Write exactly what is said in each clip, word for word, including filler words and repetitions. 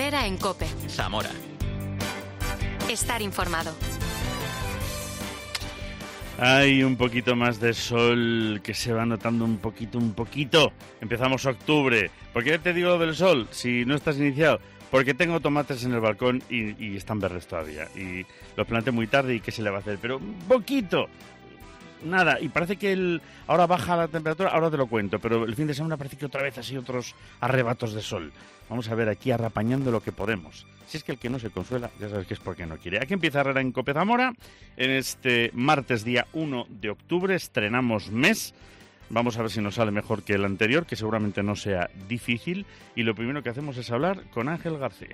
Herrera en COPE. Zamora. Estar informado. Hay un poquito más de sol que se va notando un poquito, un poquito. Empezamos octubre. ¿Por qué te digo del sol si no estás iniciado? Porque tengo tomates en el balcón y, y están verdes todavía. Y los planté muy tarde y ¿qué se le va a hacer? Pero un poquito. Nada, y parece que el, ahora baja la temperatura, ahora te lo cuento, pero el fin de semana parece que otra vez así otros arrebatos de sol. Vamos a ver aquí arrapañando lo que podemos. Si es que el que no se consuela, ya sabes que es porque no quiere. Aquí empieza Herrera en COPE Zamora. En este martes día uno de octubre estrenamos mes. Vamos a ver si nos sale mejor que el anterior, que seguramente no sea difícil. Y lo primero que hacemos es hablar con Ángel García.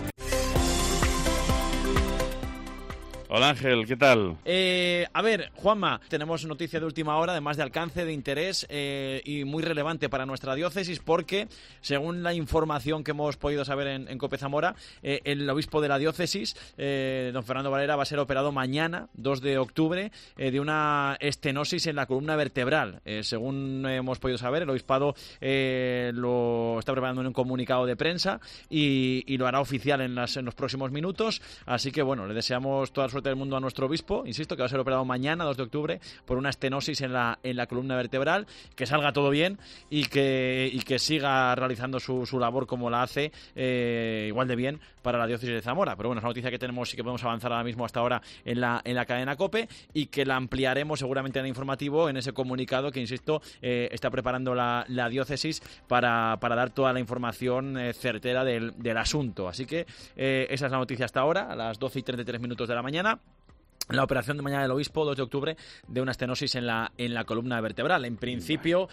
Hola Ángel, ¿qué tal? Eh, a ver, Juanma, tenemos noticia de última hora, además de alcance, de interés eh, y muy relevante para nuestra diócesis porque, según la información que hemos podido saber en, en COPE Zamora, eh, el obispo de la diócesis, eh, don Fernando Valera, va a ser operado mañana, dos de octubre, eh, de una estenosis en la columna vertebral. Eh, según hemos podido saber, el obispado eh, lo está preparando en un comunicado de prensa y, y lo hará oficial en, las, en los próximos minutos. Así que, bueno, le deseamos toda la suerte del mundo a nuestro obispo, insisto, que va a ser operado mañana, dos de octubre, por una estenosis en la, en la columna vertebral, que salga todo bien y que, y que siga realizando su, su labor como la hace, eh, igual de bien para la diócesis de Zamora. Pero bueno, es una noticia que tenemos y que podemos avanzar ahora mismo hasta ahora en la, en la cadena COPE y que la ampliaremos seguramente en el informativo, en ese comunicado que, insisto, eh, está preparando la, la diócesis para, para dar toda la información eh, certera del, del asunto. Así que eh, esa es la noticia hasta ahora, a las doce y treinta y tres minutos de la mañana. La operación de mañana del obispo, dos de octubre, de una estenosis en la en la columna vertebral. En principio,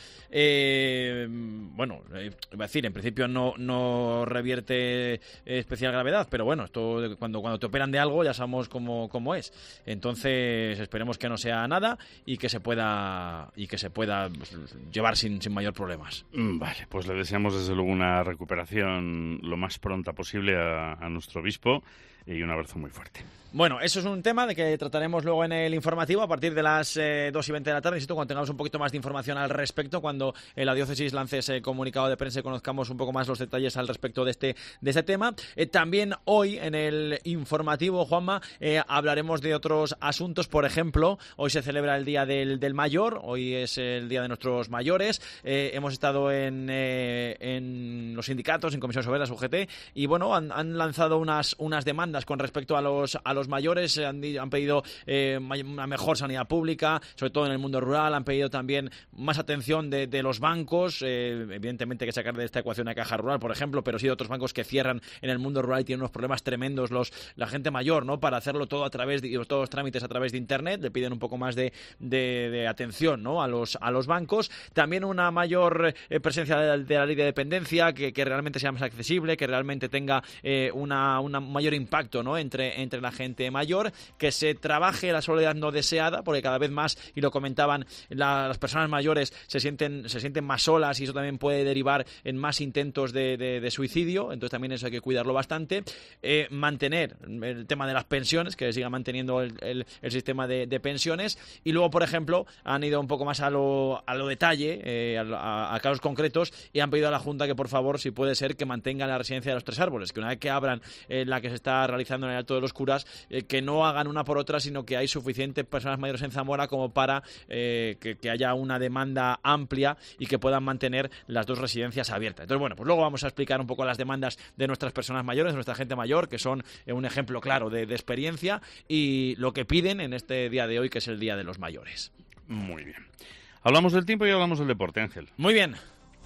eh, bueno, eh, iba a decir, en principio no no revierte especial gravedad, pero bueno, esto cuando cuando te operan de algo ya sabemos cómo, cómo es. Entonces, esperemos que no sea nada y que se pueda y que se pueda pues, llevar sin, sin mayor problemas. Vale, pues le deseamos desde luego una recuperación lo más pronta posible a, a nuestro obispo y un abrazo muy fuerte. Bueno, eso es un tema de que trataremos luego en el informativo a partir de las eh, dos y veinte de la tarde. Insisto, cuando tengamos un poquito más de información al respecto, cuando eh, la diócesis lance ese comunicado de prensa y conozcamos un poco más los detalles al respecto de este de este tema. Eh, también hoy en el informativo, Juanma, eh, hablaremos de otros asuntos. Por ejemplo, hoy se celebra el Día del, del Mayor, hoy es el Día de nuestros mayores. Eh, hemos estado en, eh, en los sindicatos, en Comisiones Obreras, U G T, y bueno, han, han lanzado unas, unas demandas con respecto a los, a los mayores. Han, han pedido eh, una mejor sanidad pública, sobre todo en el mundo rural. Han pedido también más atención de, de los bancos, eh, evidentemente hay que sacar de esta ecuación a Caja Rural, por ejemplo, pero sí de otros bancos que cierran en el mundo rural y tienen unos problemas tremendos los la gente mayor, ¿no? Para hacerlo todo a través de todos los trámites a través de internet. Le piden un poco más de, de, de atención, ¿no? a los a los bancos. También una mayor eh, presencia de, de la ley de dependencia, que, que realmente sea más accesible, que realmente tenga eh, una, una mayor impacto, ¿no? entre, entre la gente mayor, que se trabaje la soledad no deseada, porque cada vez más, y lo comentaban, la, las personas mayores se sienten se sienten más solas y eso también puede derivar en más intentos de, de, de suicidio. Entonces también eso hay que cuidarlo bastante. Eh, mantener el tema de las pensiones, que siga manteniendo el, el, el sistema de, de pensiones. Y luego, por ejemplo, han ido un poco más a lo, a lo detalle, eh, a, a casos concretos, y han pedido a la Junta que por favor, si puede ser, que mantengan la residencia de los Tres Árboles, que una vez que abran eh, la que se está realizando en el Alto de los Curas, eh, que no hagan una por otra, sino que hay suficientes personas mayores en Zamora como para eh, que, que haya una demanda amplia y que puedan mantener las dos residencias abiertas. Entonces, bueno, pues luego vamos a explicar un poco las demandas de nuestras personas mayores, de nuestra gente mayor, que son eh, un ejemplo claro de, de experiencia, y lo que piden en este día de hoy, que es el Día de los Mayores. Muy bien. Hablamos del tiempo y hablamos del deporte, Ángel. Muy bien.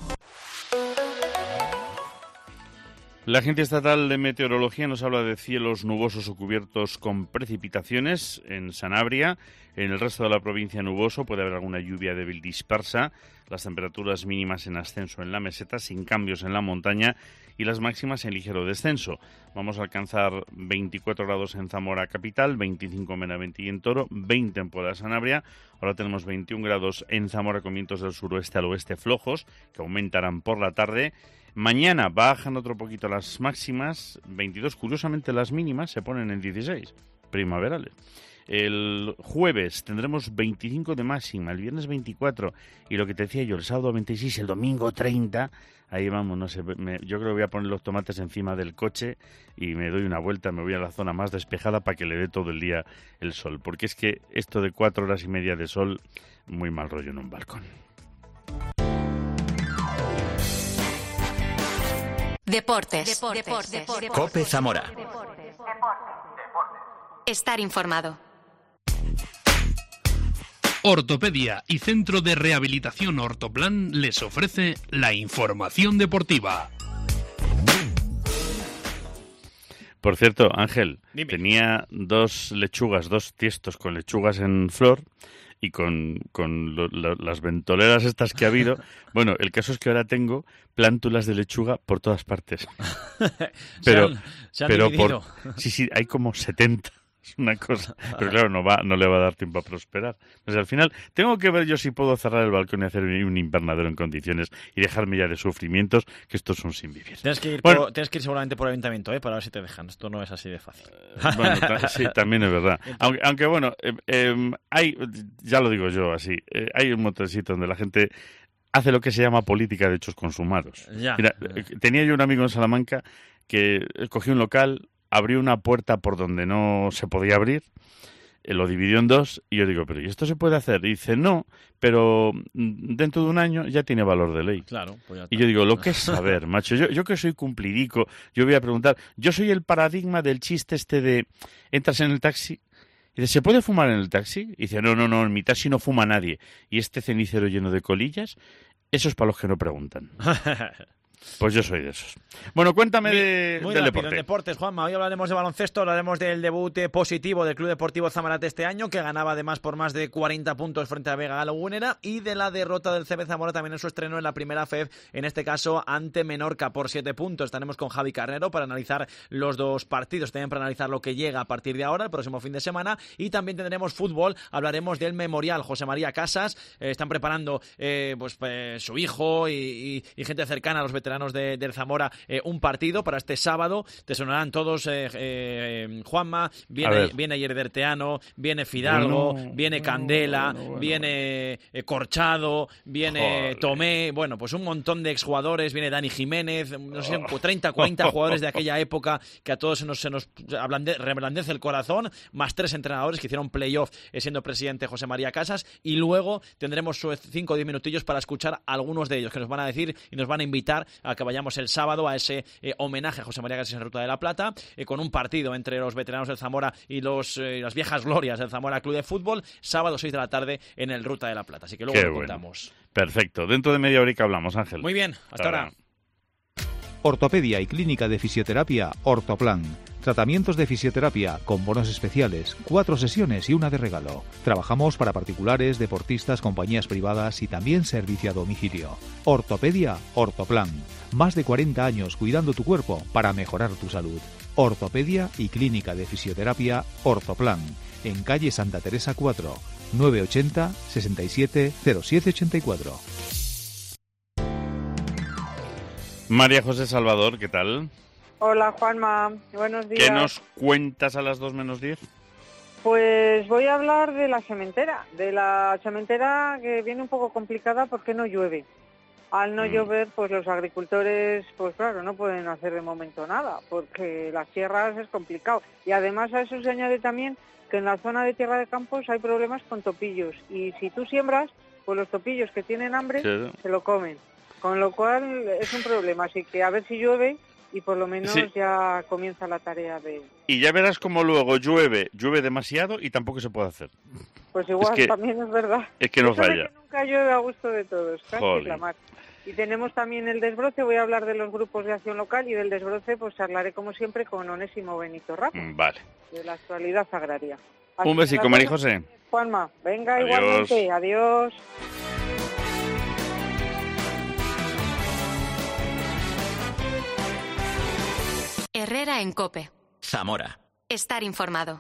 La Agencia Estatal de Meteorología nos habla de cielos nubosos o cubiertos con precipitaciones en Sanabria. En el resto de la provincia nuboso, puede haber alguna lluvia débil dispersa. Las temperaturas mínimas en ascenso en la meseta, sin cambios en la montaña, y las máximas en ligero descenso. Vamos a alcanzar veinticuatro grados en Zamora capital, veinticinco en Benavente y en Toro, veinte en Puebla de Sanabria. Ahora tenemos veintiún grados en Zamora con vientos del suroeste al oeste flojos, que aumentarán por la tarde. Mañana bajan otro poquito las máximas, veintidós, curiosamente las mínimas se ponen en dieciséis, primaverales. El jueves tendremos veinticinco de máxima, el viernes veinticuatro, y lo que te decía yo, el sábado veintiséis, el domingo treinta, ahí vamos, no sé, me, yo creo que voy a poner los tomates encima del coche y me doy una vuelta, me voy a la zona más despejada para que le dé todo el día el sol, porque es que esto de cuatro horas y media de sol, muy mal rollo en un balcón. Deportes. Deportes. Deportes. Deportes. COPE Zamora. Estar informado. Ortopedia y Centro de Rehabilitación Ortoplan les ofrece la información deportiva. Por cierto, Ángel, Dime. Tenía dos lechugas, dos tiestos con lechugas en flor y con, con lo, lo, las ventoleras estas que ha habido. Bueno, el caso es que ahora tengo plántulas de lechuga por todas partes. Pero, se han, se han pero dividido. por, sí, sí, hay como setenta. Es una cosa, pero claro, no va, no le va a dar tiempo a prosperar. Pues al final tengo que ver yo si puedo cerrar el balcón y hacer un invernadero en condiciones y dejarme ya de sufrimientos, que estos son sin vivir. Tienes que ir, bueno, por, tienes que ir seguramente por el ayuntamiento, ¿eh? Para ver si te dejan. Esto no es así de fácil. Eh, bueno, ta- sí, también es verdad. Aunque, aunque bueno, eh, eh, hay, ya lo digo yo así, eh, hay un montón de sitios donde la gente hace lo que se llama política de hechos consumados. Ya. Mira, eh, tenía yo un amigo en Salamanca que cogió un local, abrió una puerta por donde no se podía abrir, eh, lo dividió en dos, y yo digo, ¿pero y esto se puede hacer? Y dice, no, pero dentro de un año ya tiene valor de ley. Claro, pues ya está. Y yo digo, lo que es saber, macho, yo, yo que soy cumplidico, yo voy a preguntar, yo soy el paradigma del chiste este de, entras en el taxi, y dice, ¿se puede fumar en el taxi? Y dice, no, no, no, en mi taxi no fuma nadie. Y este cenicero lleno de colillas, eso es para los que no preguntan. Pues yo soy de esos. Bueno, cuéntame muy, de, muy del rápido, deporte. En deportes, Juanma. Hoy hablaremos de baloncesto, hablaremos del debut eh, positivo del Club Deportivo Zamarate este año, que ganaba además por más de cuarenta puntos frente a Vega Galagunera, y de la derrota del C B Zamora también en su estreno en la primera F E B, en este caso ante Menorca por siete puntos. Estaremos con Javi Carnero para analizar los dos partidos, también para analizar lo que llega a partir de ahora, el próximo fin de semana, y también tendremos fútbol, hablaremos del Memorial José María Casas. Eh, están preparando eh, pues eh, su hijo y, y, y gente cercana a los veteranos de, del Zamora eh, un partido para este sábado. Te sonarán todos, eh, eh, Juanma, viene, viene Yerderteano, viene Fidalgo, Bueno, viene bueno, Candela, bueno, bueno, viene eh, Corchado, viene Joder. Tomé, bueno, pues un montón de exjugadores, viene Dani Jiménez, no sé, treinta, cuarenta jugadores de aquella época que a todos se nos, se nos ablande, reblandece el corazón, más tres entrenadores que hicieron playoff eh, siendo presidente José María Casas, y luego tendremos cinco o diez minutillos para escuchar a algunos de ellos que nos van a decir y nos van a invitar a que vayamos el sábado a ese eh, homenaje a José María Casas en Ruta de la Plata, eh, con un partido entre los veteranos del Zamora y los, eh, las viejas glorias del Zamora Club de Fútbol, sábado seis de la tarde en el Ruta de la Plata. Así que luego Qué lo bueno. contamos. Perfecto. Dentro de media horica hablamos, Ángel. Muy bien, hasta ahora. ahora. Ortopedia y Clínica de Fisioterapia Ortoplan. Tratamientos de fisioterapia con bonos especiales, cuatro sesiones y una de regalo. Trabajamos para particulares, deportistas, compañías privadas y también servicio a domicilio. Ortopedia Ortoplan. Más de cuarenta años cuidando tu cuerpo para mejorar tu salud. Ortopedia y Clínica de Fisioterapia Ortoplan. En calle Santa Teresa cuatro, nueve ochenta, sesenta y siete, cero siete ochenta y cuatro. María José Salvador, ¿qué tal? Hola Juanma, buenos días. ¿Qué nos cuentas a las dos menos diez? Pues voy a hablar de la sementera, de la sementera que viene un poco complicada porque no llueve. Al no Mm. llover, pues los agricultores, pues claro, no pueden hacer de momento nada, porque las tierras es complicado. Y además a eso se añade también que en la zona de Tierra de Campos hay problemas con topillos. Y si tú siembras, pues los topillos que tienen hambre Sí. se lo comen. Con lo cual es un problema, así que a ver si llueve y por lo menos Sí. ya comienza la tarea de... Y ya verás cómo luego llueve, llueve demasiado y tampoco se puede hacer. Pues igual que- también es verdad. Es que no Eso de falla. que nunca llueve a gusto de todos, casi Jolín. es la mar. Y tenemos también el desbroce, voy a hablar de los grupos de acción local y del desbroce pues charlaré como siempre con Onésimo Benito Ramos, Mm, Vale. de la actualidad agraria. Así Un que besico, las María cosas- José. Juanma, venga Adiós. igualmente, adiós. Herrera en COPE. Zamora. Estar informado.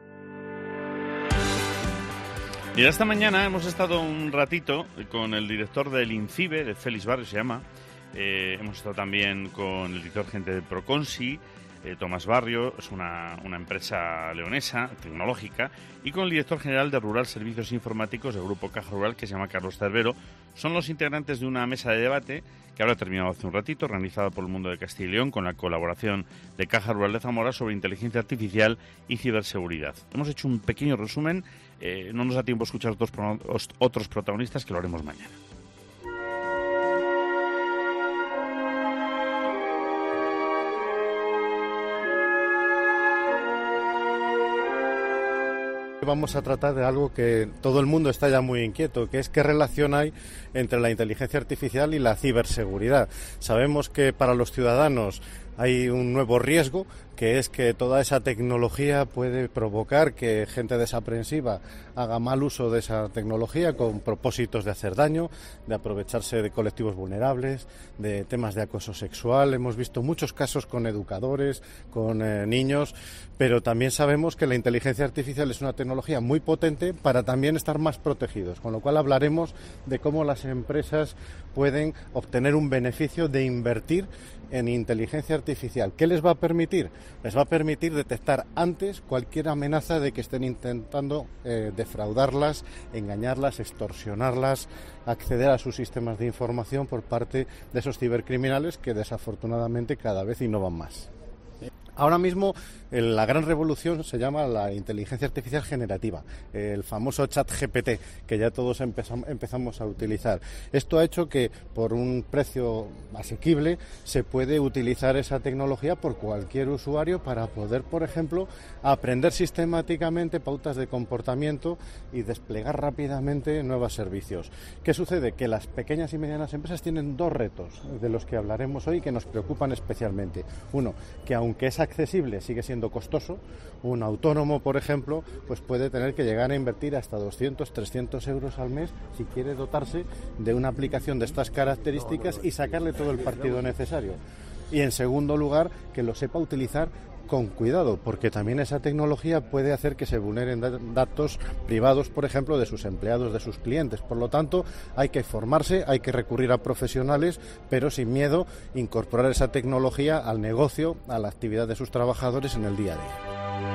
Y esta mañana hemos estado un ratito con el director del INCIBE, de Félix Barrio se llama. Eh, hemos estado también con el director gente de Proconsi, eh, Tomás Barrio, es una, una empresa leonesa, tecnológica, y con el director general de Rural Servicios Informáticos del Grupo Caja Rural, que se llama Carlos Cervero. Son los integrantes de una mesa de debate que ahora ha terminado hace un ratito, organizada por el Mundo de Castilla y León, con la colaboración de Caja Rural de Zamora, sobre inteligencia artificial y ciberseguridad. Hemos hecho un pequeño resumen, eh, no nos da tiempo a escuchar otros, otros protagonistas, que lo haremos mañana. Vamos a tratar de algo que todo el mundo está ya muy inquieto, que es qué relación hay entre la inteligencia artificial y la ciberseguridad. Sabemos que para los ciudadanos hay un nuevo riesgo, que es que toda esa tecnología puede provocar que gente desaprensiva haga mal uso de esa tecnología con propósitos de hacer daño, de aprovecharse de colectivos vulnerables, de temas de acoso sexual. Hemos visto muchos casos con educadores, con eh, niños, pero también sabemos que la inteligencia artificial es una tecnología muy potente para también estar más protegidos, con lo cual hablaremos de cómo las empresas pueden obtener un beneficio de invertir en inteligencia artificial. ¿Qué les va a permitir? Les va a permitir detectar antes cualquier amenaza de que estén intentando eh, defraudarlas, engañarlas, extorsionarlas, acceder a sus sistemas de información por parte de esos cibercriminales que desafortunadamente cada vez innovan más. Ahora mismo la gran revolución se llama la inteligencia artificial generativa, el famoso chat G P T, que ya todos empezamos a utilizar. Esto ha hecho que por un precio asequible se puede utilizar esa tecnología por cualquier usuario para poder, por ejemplo, aprender sistemáticamente pautas de comportamiento y desplegar rápidamente nuevos servicios. ¿Qué sucede? Que las pequeñas y medianas empresas tienen dos retos de los que hablaremos hoy que nos preocupan especialmente. Uno, que aunque es accesible, sigue siendo costoso. Un autónomo, por ejemplo, pues puede tener que llegar a invertir hasta doscientos, trescientos euros al mes si quiere dotarse de una aplicación de estas características y sacarle todo el partido necesario. Y en segundo lugar, que lo sepa utilizar con cuidado, porque también esa tecnología puede hacer que se vulneren datos privados, por ejemplo, de sus empleados, de sus clientes. Por lo tanto, hay que formarse, hay que recurrir a profesionales, pero sin miedo, incorporar esa tecnología al negocio, a la actividad de sus trabajadores en el día a día.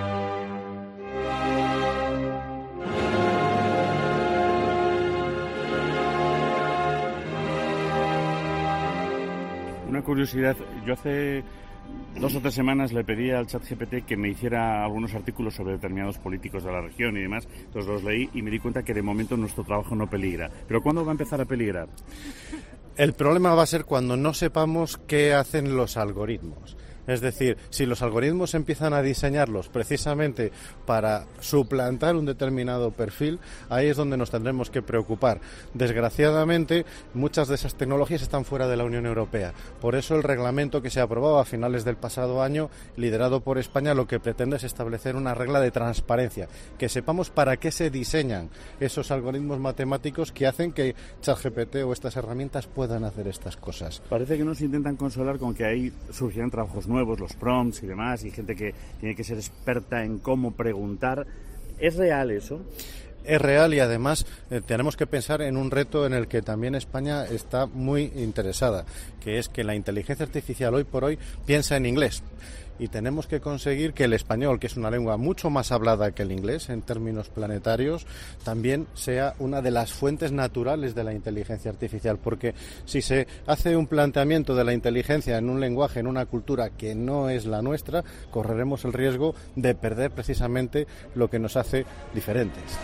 Una curiosidad, yo hace dos o tres semanas le pedí al chat G P T que me hiciera algunos artículos sobre determinados políticos de la región y demás, entonces los leí y me di cuenta que de momento nuestro trabajo no peligra. ¿Pero cuándo va a empezar a peligrar? El problema va a ser cuando no sepamos qué hacen los algoritmos. Es decir, si los algoritmos empiezan a diseñarlos precisamente para suplantar un determinado perfil, ahí es donde nos tendremos que preocupar. Desgraciadamente, muchas de esas tecnologías están fuera de la Unión Europea. Por eso el reglamento que se aprobó a finales del pasado año, liderado por España, lo que pretende es establecer una regla de transparencia, que sepamos para qué se diseñan esos algoritmos matemáticos que hacen que ChatGPT o estas herramientas puedan hacer estas cosas. Parece que nos intentan consolar con que ahí surgirán trabajos nuevos, los prompts y demás, y gente que tiene que ser experta en cómo preguntar. ¿Es real eso? Es real y además eh, tenemos que pensar en un reto en el que también España está muy interesada, que es que la inteligencia artificial hoy por hoy piensa en inglés. Y tenemos que conseguir que el español, que es una lengua mucho más hablada que el inglés en términos planetarios, también sea una de las fuentes naturales de la inteligencia artificial, porque si se hace un planteamiento de la inteligencia en un lenguaje, en una cultura que no es la nuestra, correremos el riesgo de perder precisamente lo que nos hace diferentes.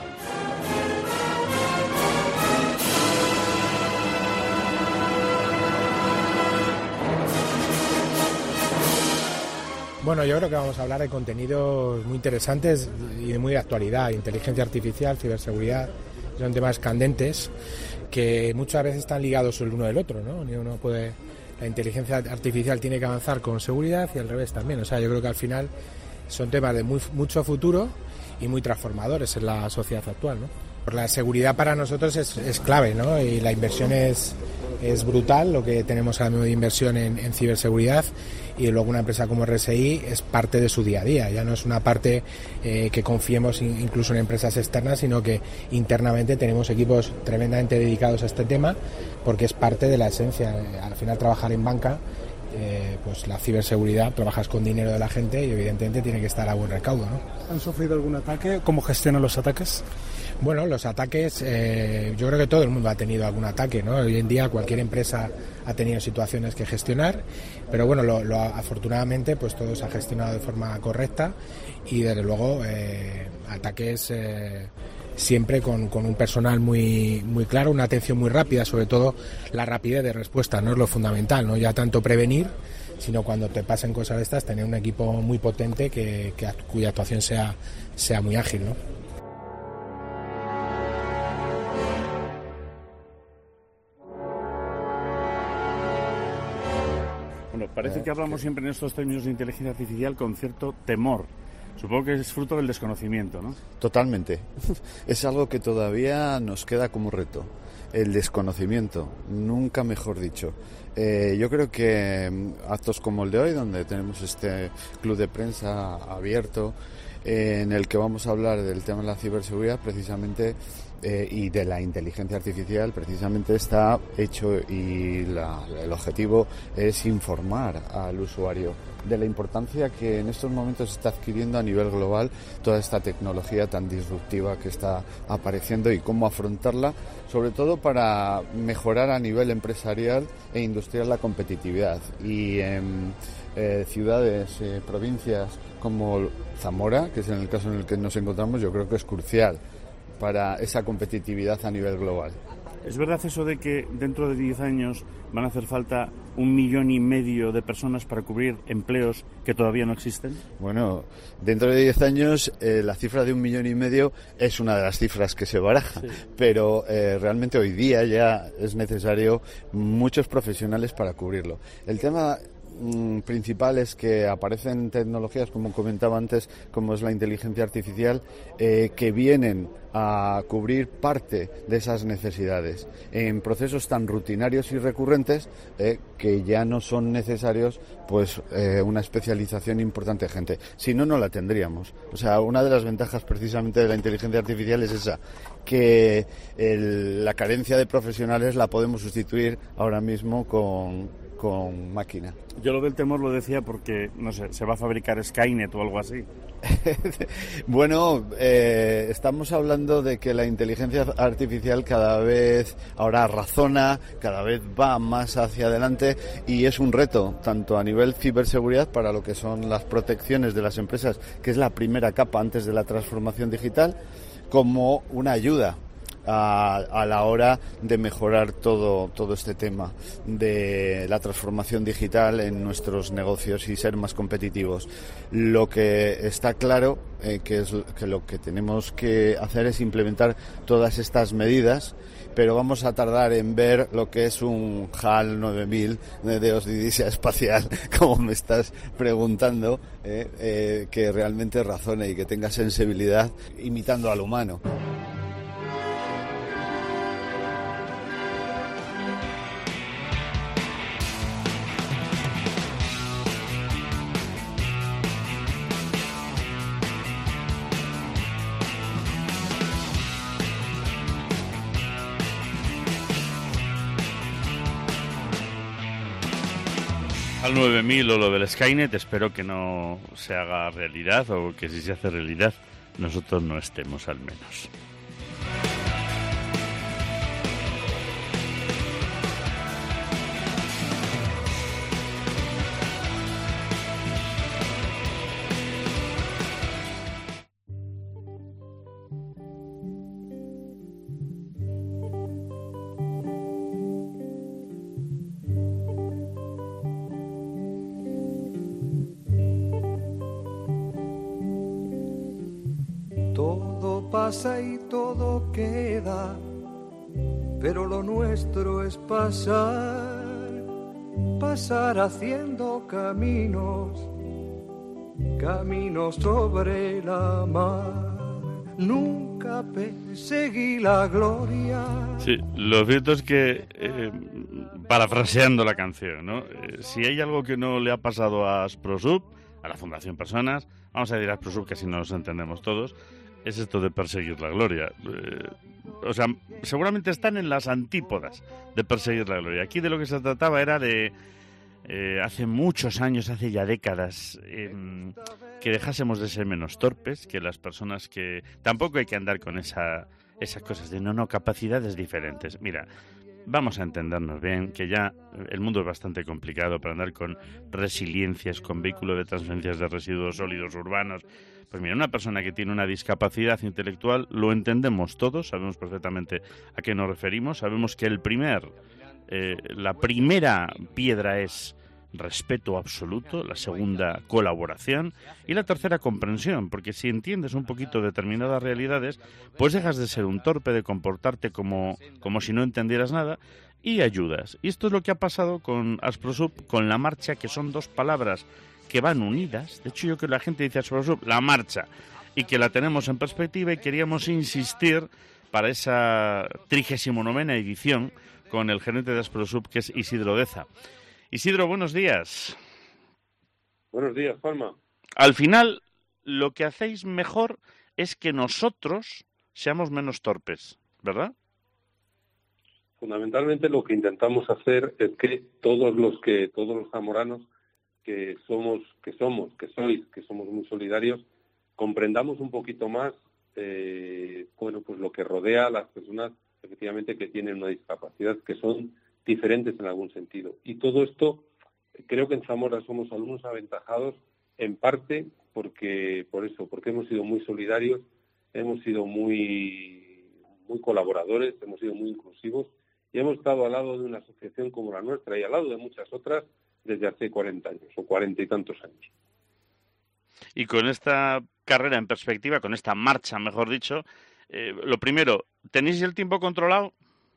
Bueno, yo creo que vamos a hablar de contenidos muy interesantes y de muy de actualidad. Inteligencia artificial, ciberseguridad, son temas candentes que muchas veces están ligados el uno del otro, ¿no? Uno puede, la inteligencia artificial tiene que avanzar con seguridad y al revés también. O sea, yo creo que al final son temas de muy, mucho futuro y muy transformadores en la sociedad actual, ¿no? La seguridad para nosotros es, es clave, ¿no? Y la inversión es, es brutal, lo que tenemos ahora mismo de inversión en, en ciberseguridad, y luego una empresa como R S I es parte de su día a día, ya no es una parte eh, que confiemos incluso en empresas externas, sino que internamente tenemos equipos tremendamente dedicados a este tema, porque es parte de la esencia. Al final trabajar en banca eh, pues la ciberseguridad, trabajas con dinero de la gente y evidentemente tiene que estar a buen recaudo, ¿no? ¿Han sufrido algún ataque? ¿Cómo gestionan los ataques? Bueno, los ataques, eh, yo creo que todo el mundo ha tenido algún ataque, ¿no? Hoy en día cualquier empresa ha tenido situaciones que gestionar, pero bueno, lo, lo, afortunadamente pues todo se ha gestionado de forma correcta y desde luego eh, ataques eh, siempre con, con un personal muy muy claro, una atención muy rápida, sobre todo la rapidez de respuesta, no es lo fundamental, no ya tanto prevenir, sino cuando te pasen cosas de estas, tener un equipo muy potente que, que cuya actuación sea, sea muy ágil, ¿no? Bueno, parece que hablamos siempre en estos términos de inteligencia artificial con cierto temor. Supongo que es fruto del desconocimiento, ¿no? Totalmente. Es algo que todavía nos queda como reto. El desconocimiento, nunca mejor dicho. Eh, yo creo que actos como el de hoy, donde tenemos este club de prensa abierto, eh, en el que vamos a hablar del tema de la ciberseguridad, precisamente, eh, y de la inteligencia artificial, precisamente está hecho y la, el objetivo es informar al usuario de la importancia que en estos momentos está adquiriendo a nivel global toda esta tecnología tan disruptiva que está apareciendo y cómo afrontarla, sobre todo para mejorar a nivel empresarial e industrial la competitividad. Y en eh, ciudades, eh, provincias como Zamora, que es en el caso en el que nos encontramos, yo creo que es crucial para esa competitividad a nivel global. ¿Es verdad eso de que dentro de diez años van a hacer falta un millón y medio de personas para cubrir empleos que todavía no existen? Bueno, dentro de diez años eh, la cifra de un millón y medio es una de las cifras que se baraja, sí. pero eh, realmente hoy día ya es necesario muchos profesionales para cubrirlo. El tema principal es que aparecen tecnologías, como comentaba antes, como es la inteligencia artificial, eh, que vienen a cubrir parte de esas necesidades en procesos tan rutinarios y recurrentes eh, que ya no son necesarios pues eh, una especialización importante de gente. Si no, no la tendríamos. O sea, una de las ventajas precisamente de la inteligencia artificial es esa, que el, la carencia de profesionales la podemos sustituir ahora mismo con con máquina. Yo lo del temor lo decía porque, no sé, se va a fabricar Skynet o algo así. Bueno, eh, estamos hablando de que la inteligencia artificial cada vez ahora razona, cada vez va más hacia adelante y es un reto, tanto a nivel ciberseguridad para lo que son las protecciones de las empresas, que es la primera capa antes de la transformación digital, como una ayuda A, a la hora de mejorar todo todo este tema de la transformación digital en nuestros negocios y ser más competitivos. Lo que está claro eh, que es que lo que tenemos que hacer es implementar todas estas medidas, pero vamos a tardar en ver lo que es un HAL nueve mil de Odisea espacial, como me estás preguntando, eh, eh, que realmente razone y que tenga sensibilidad imitando al humano. Al nueve mil o lo del Skynet espero que no se haga realidad, o que si se hace realidad nosotros no estemos al menos. Pasa y todo queda, pero lo nuestro es pasar, pasar haciendo caminos, caminos sobre la mar. Nunca perseguí la gloria. Sí, lo cierto es que, eh, parafraseando la canción, ¿no? Eh, si hay algo que no le ha pasado a Asprosub, a la Fundación Personas, vamos a decir a Asprosub, que así nos entendemos todos, es esto de perseguir la gloria. Eh, o sea, seguramente están en las antípodas de perseguir la gloria. Aquí de lo que se trataba era de eh, hace muchos años, hace ya décadas, eh, que dejásemos de ser menos torpes, que las personas que... Tampoco hay que andar con esa, esas cosas de no, no, capacidades diferentes. Mira, vamos a entendernos bien, que ya el mundo es bastante complicado para andar con resiliencias, con vehículo de transferencias de residuos sólidos urbanos. Pues mira, una persona que tiene una discapacidad intelectual, lo entendemos todos, sabemos perfectamente a qué nos referimos, sabemos que el primer, eh, la primera piedra es respeto absoluto, la segunda, colaboración, y la tercera, comprensión, porque si entiendes un poquito determinadas realidades, pues dejas de ser un torpe, de comportarte como, como si no entendieras nada, y ayudas. Y esto es lo que ha pasado con Asprosup, con la marcha, que son dos palabras que van unidas. De hecho, yo creo que la gente dice Asprosup, la marcha, y que la tenemos en perspectiva, y queríamos insistir para esa trigésimo novena edición con el gerente de Asprosup, que es Isidro Deza. Isidro, buenos días. Buenos días, Palma. Al final, lo que hacéis mejor es que nosotros seamos menos torpes, ¿verdad? Fundamentalmente lo que intentamos hacer es que todos los que todos los zamoranos que somos, que somos, que sois, que somos muy solidarios, comprendamos un poquito más, eh, bueno, pues lo que rodea a las personas efectivamente que tienen una discapacidad, que son diferentes en algún sentido. Y todo esto, creo que en Zamora somos alumnos aventajados, en parte porque, por eso, porque hemos sido muy solidarios, hemos sido muy, muy colaboradores, hemos sido muy inclusivos y hemos estado al lado de una asociación como la nuestra y al lado de muchas otras desde hace cuarenta años o cuarenta y tantos años. Y con esta carrera en perspectiva, con esta marcha, mejor dicho, eh, lo primero, ¿tenéis el tiempo controlado?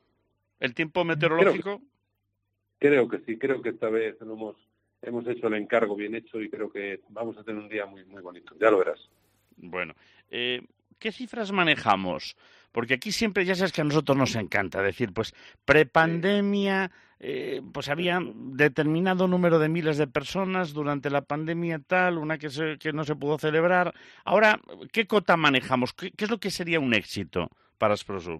¿El tiempo meteorológico? Creo que, creo que sí, creo que esta vez lo hemos, hemos hecho el encargo bien hecho y creo que vamos a tener un día muy, muy bonito, ya lo verás. Bueno, eh, ¿qué cifras manejamos? Porque aquí siempre, ya sabes que a nosotros nos encanta decir, pues, prepandemia, eh, pues había determinado número de miles de personas durante la pandemia tal, una que, se, que no se pudo celebrar. Ahora, ¿qué cota manejamos? ¿Qué, qué es lo que sería un éxito para Asprosup?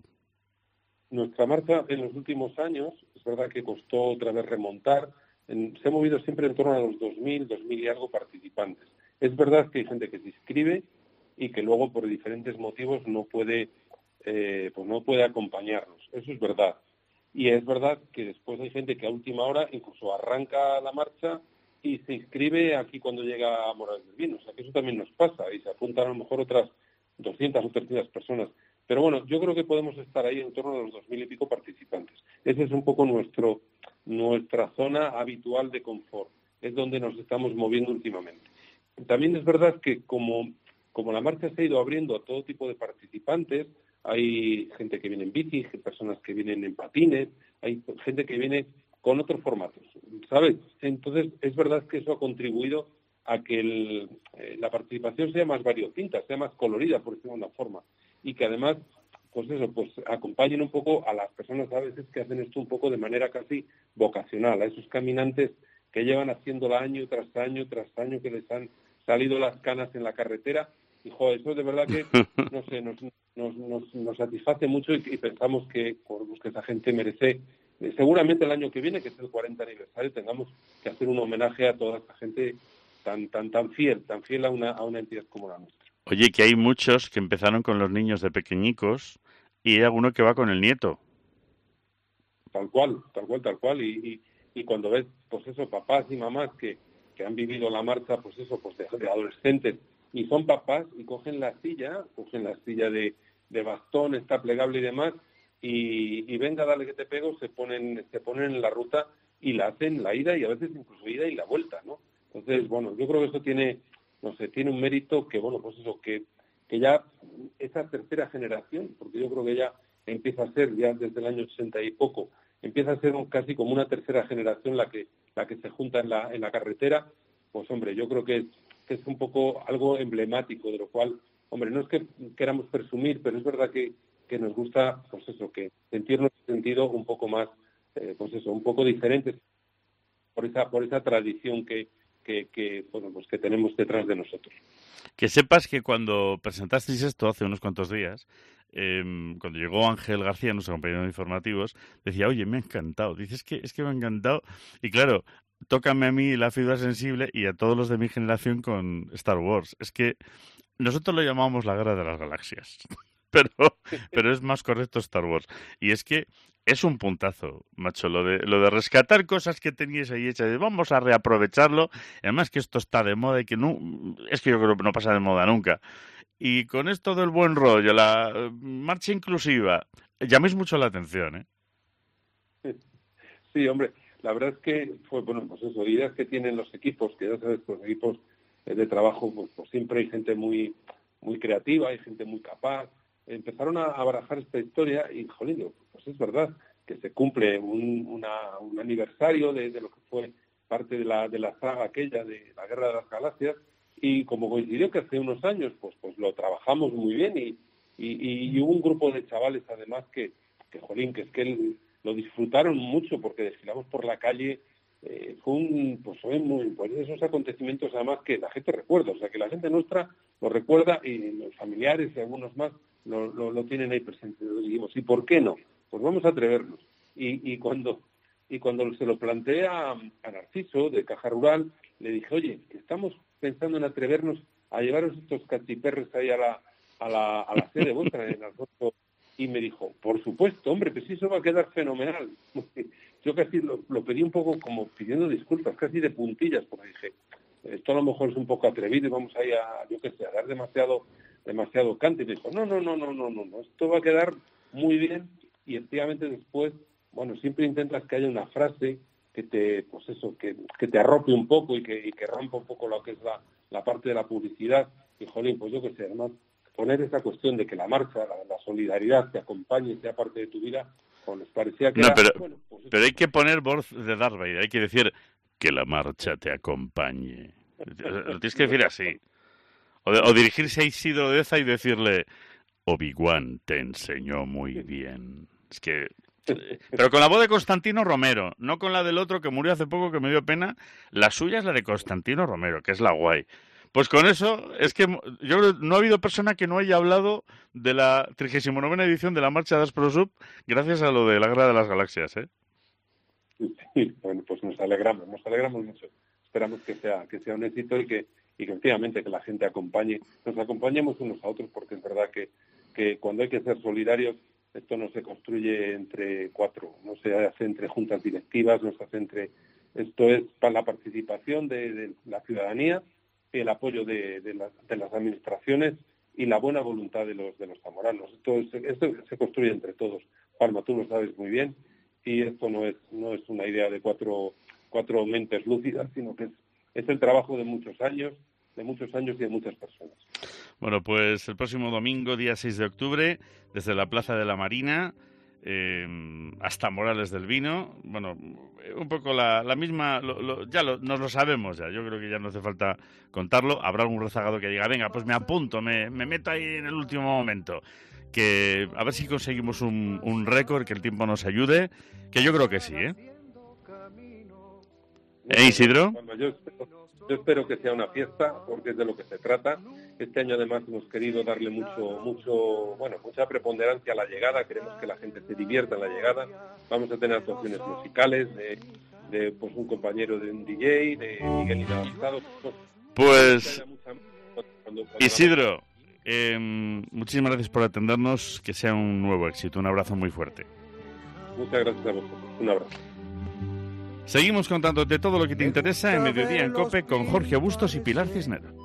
Nuestra marcha en los últimos años, es verdad que costó otra vez remontar, en, se ha movido siempre en torno a los dos mil, dos mil y algo participantes. Es verdad que hay gente que se inscribe y que luego por diferentes motivos no puede, eh, pues no puede acompañarnos. Eso es verdad. Y es verdad que después hay gente que a última hora incluso arranca la marcha y se inscribe aquí cuando llega a Morales del Vino. O sea que eso también nos pasa y se apuntan a lo mejor otras doscientas o trescientas personas. Pero bueno, yo creo que podemos estar ahí en torno a los dos mil y pico participantes. Ese es un poco nuestro nuestra zona habitual de confort. Es donde nos estamos moviendo últimamente. También es verdad que como, como la marcha se ha ido abriendo a todo tipo de participantes, hay gente que viene en bici, personas que vienen en patines, hay gente que viene con otros formatos, ¿sabes? Entonces, es verdad que eso ha contribuido a que el, eh, la participación sea más variopinta, sea más colorida, por decirlo de una forma, y que además, pues eso, pues acompañen un poco a las personas a veces que hacen esto un poco de manera casi vocacional, a esos caminantes que llevan haciéndolo año tras año tras año, que les han salido las canas en la carretera, y joder, eso de verdad que, no sé, nos, nos, nos, nos satisface mucho y, y pensamos que, pues, que esa gente merece, eh, seguramente el año que viene, que es el cuarenta aniversario, tengamos que hacer un homenaje a toda esta gente tan tan tan fiel, tan fiel a una, a una entidad como la nuestra. Oye, que hay muchos que empezaron con los niños de pequeñicos y hay alguno que va con el nieto. Tal cual, tal cual, tal cual. Y, y, y cuando ves, pues eso, papás y mamás que, que han vivido la marcha, pues eso, pues de, de adolescentes, y son papás y cogen la silla, cogen la silla de, de bastón, está plegable y demás, y, y venga, dale que te pego, se ponen, se ponen en la ruta y la hacen la ida y a veces incluso ida y la vuelta, ¿no? Entonces, bueno, yo creo que eso tiene, no sé, tiene un mérito que, bueno, pues eso, que, que ya esa tercera generación, porque yo creo que ya empieza a ser, ya desde el año ochenta y poco, empieza a ser un, casi como una tercera generación la que la que se junta en la en la carretera, pues hombre, yo creo que es, que es un poco algo emblemático, de lo cual, hombre, no es que queramos presumir, pero es verdad que, que nos gusta, pues eso, que sentirnos en sentido un poco más, eh, pues eso, un poco diferentes por esa por esa tradición que Que, que, bueno, pues que tenemos detrás de nosotros. Que sepas que cuando presentasteis esto hace unos cuantos días, eh, cuando llegó Ángel García, nuestro compañero de informativos, decía, oye, me ha encantado. Dices que es que me ha encantado. Y claro, tócame a mí la fibra sensible y a todos los de mi generación con Star Wars. Es que nosotros lo llamamos la Guerra de las Galaxias, pero, pero es más correcto Star Wars. Y es que es un puntazo, macho, lo de, lo de rescatar cosas que teníais ahí hechas, de vamos a reaprovecharlo, además que esto está de moda y que no, es que yo creo que no pasa de moda nunca. Y con esto del buen rollo, la marcha inclusiva, llaméis mucho la atención, ¿eh? Sí, hombre, la verdad es que fue, bueno, pues eso, ideas que tienen los equipos, que ya sabes, los equipos de trabajo, pues, pues siempre hay gente muy, muy creativa, hay gente muy capaz. Empezaron a, a barajar esta historia y, jolín, pues es verdad que se cumple un, una, un aniversario de, de lo que fue parte de la, de la saga aquella de la Guerra de las Galaxias, y como coincidió que hace unos años, pues pues lo trabajamos muy bien y, y, y hubo un grupo de chavales además que, que jolín, que es que el, lo disfrutaron mucho porque desfilamos por la calle. Eh, fue un, pues fue muy, pues esos acontecimientos además que la gente recuerda, o sea que la gente nuestra lo recuerda y los familiares y algunos más lo, lo, lo tienen ahí presente. Y dijimos, ¿y por qué no? Pues vamos a atrevernos. Y, y cuando y cuando se lo planteé a, a Narciso de Caja Rural, le dije, oye, estamos pensando en atrevernos a llevaros estos cachiperres ahí a la a la, a la sede vuestra en Alfonso. Y me dijo, por supuesto, hombre, pues sí, eso va a quedar fenomenal. Yo casi lo, lo pedí un poco como pidiendo disculpas, casi de puntillas, porque dije, esto a lo mejor es un poco atrevido y vamos ahí a, yo qué sé, a dar demasiado demasiado cante. Y me dijo, no, no, no, no, no, no, no, esto va a quedar muy bien. Y efectivamente después, bueno, siempre intentas que haya una frase que te, pues eso, que, que te arrope un poco y que, y que rompa un poco lo que es la, la parte de la publicidad. Y, jolín, pues yo qué sé, además, poner esa cuestión de que la marcha, la, la solidaridad te acompañe y sea parte de tu vida, pues les parecía que no, era, pero, bueno, pues pero hay que poner voz de Darth Vader, hay que decir que la marcha te acompañe. Lo tienes que decir así. O, de, o dirigirse a Isidro de Eza y decirle, Obi-Wan te enseñó muy bien. Es que... Pero con la voz de Constantino Romero, no con la del otro que murió hace poco, que me dio pena. La suya es la de Constantino Romero, que es la guay. Pues con eso, es que yo creo que no ha habido persona que no haya hablado de la trigésima novena edición de la marcha de Asprosub gracias a lo de la Guerra de las Galaxias, ¿eh? Sí, bueno, pues nos alegramos, nos alegramos mucho. Esperamos que sea que sea un éxito y que, y que efectivamente que la gente acompañe, nos acompañemos unos a otros, porque es verdad que, que cuando hay que ser solidarios, esto no se construye entre cuatro, no se hace entre juntas directivas, no se hace entre... Esto es para la participación de, de la ciudadanía, el apoyo de, de, la, de las administraciones y la buena voluntad de los de los zamoranos. Esto, es, esto se construye entre todos. Palma, tú lo sabes muy bien, y esto no es no es una idea de cuatro cuatro mentes lúcidas, sino que es, es el trabajo de muchos años, de muchos años y de muchas personas. Bueno, pues el próximo domingo, día seis de octubre, desde la Plaza de la Marina eh, hasta Morales del Vino, bueno, un poco la, la misma, lo, lo, ya lo, nos lo sabemos ya, yo creo que ya no hace falta contarlo. Habrá algún rezagado que diga, venga, pues me apunto, me, me meto ahí en el último momento, que a ver si conseguimos un, un récord, que el tiempo nos ayude, que yo creo que sí, ¿eh? ¿Eh, Isidro? Bueno, yo espero, yo espero que sea una fiesta, porque es de lo que se trata. Este año además hemos querido darle mucho, mucho, bueno, mucha preponderancia a la llegada. Queremos que la gente se divierta en la llegada. Vamos a tener actuaciones musicales de, de pues un compañero de un D J, de Miguel Inadaptado. Pues, Isidro, eh, muchísimas gracias por atendernos. Que sea un nuevo éxito. Un abrazo muy fuerte. Muchas gracias a vosotros. Un abrazo. Seguimos contándote todo lo que te interesa en Mediodía en COPE con Jorge Bustos y Pilar Cisneros.